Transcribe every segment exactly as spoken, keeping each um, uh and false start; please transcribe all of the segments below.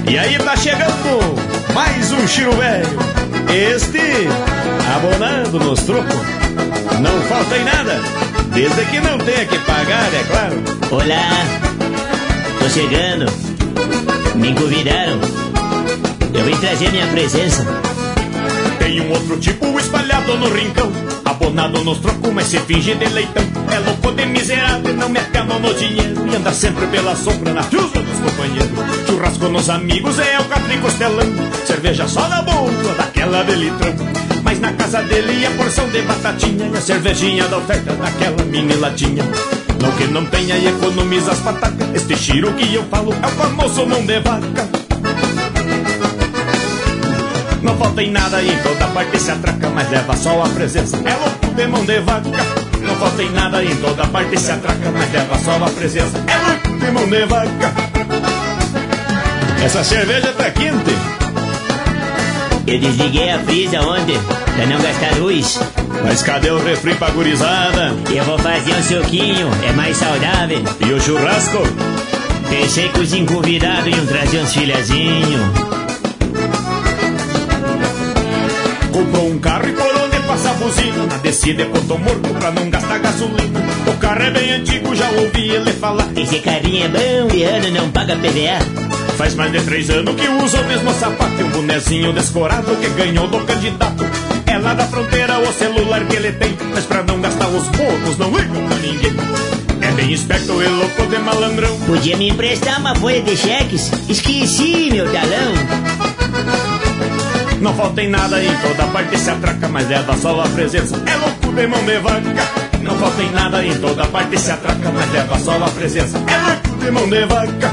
E aí tá chegando mais um Chiro Velho, este abonando nos trocos. Não falta em nada, desde que não tenha que pagar, é claro. Olá, tô chegando. Me convidaram. Eu vim trazer minha presença. Tem um outro tipo espalhado no rincão, abonado nos trocos, mas se finge de leitão. É louco de miserável, não mete a mão no dinheiro e anda sempre pela sombra na fiusa dos companheiros. Churrasco nos amigos é o capri costelão, cerveja só na boca, daquela de litrão. Mas na casa dele a porção de batatinha e a cervejinha da oferta daquela mini latinha. Não que não tenha e economiza as patacas, este Chiro que eu falo é o famoso mão de vaca. Não falta em nada e em toda parte se atraca, mas leva só a presença, é louco de mão de vaca. Não falta em nada e em toda parte se atraca, mas leva só a presença, é louco de mão de vaca. Essa cerveja tá quente. Eu desliguei a frisa ontem, pra não gastar luz. Mas cadê o refri pra gurizada? Eu vou fazer um suquinho, é mais saudável. E o churrasco? Pensei que os convidados iam trazer uns filhazinhos. Comprou um carro e por onde passa a buzina, na descida é ponto morto pra não gastar gasolina. O carro é bem antigo, já ouvi ele falar. Esse carinha é bom e ano não paga P V A. Faz mais de três anos que usa o mesmo sapato e um bonezinho descorado que ganhou do candidato. É lá da fronteira o celular que ele tem, mas pra não gastar os bônus não liga pra ninguém. É bem esperto e louco de malandrão. Podia me emprestar uma folha de cheques? Esqueci meu talão. Não falta em nada e em toda parte se atraca, mas leva só a presença, é louco de mão de vaca. Não falta em nada e em toda parte se atraca, mas leva só a presença, é louco de mão de vaca.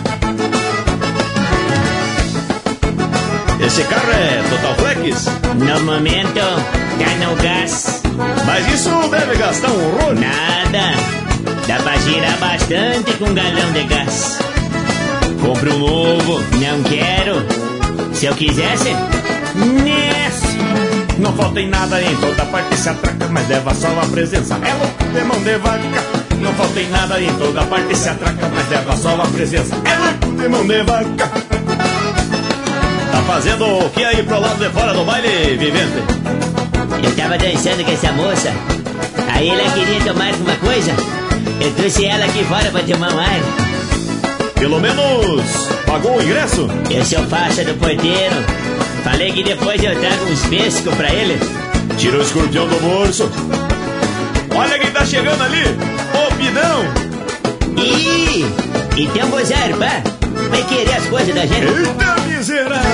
Esse carro é Total Flex? No momento, tá no gás. Mas isso deve gastar um horror. Nada, dá pra girar bastante com um galão de gás. Compre um novo. Não quero. Se eu quisesse, nesse. Não falta em nada em toda parte se atraca, mas leva só a presença, é louco de mão de vaca. Não falta em nada em toda parte se atraca, mas leva só a presença, é louco de mão de vaca. Tá fazendo o que aí pro lado de fora do baile, vivente? Eu tava dançando com essa moça, aí ela queria tomar alguma coisa. Eu trouxe ela aqui fora pra tomar um ar. Pelo menos pagou o ingresso? Eu sou faixa do porteiro. Falei que depois eu trago uns pescos pra ele. Tira o escorpião do bolso. Olha quem tá chegando ali, o Pidão. Ih, e tem um bozar, pá. Vai querer as coisas da gente. Eita miserável.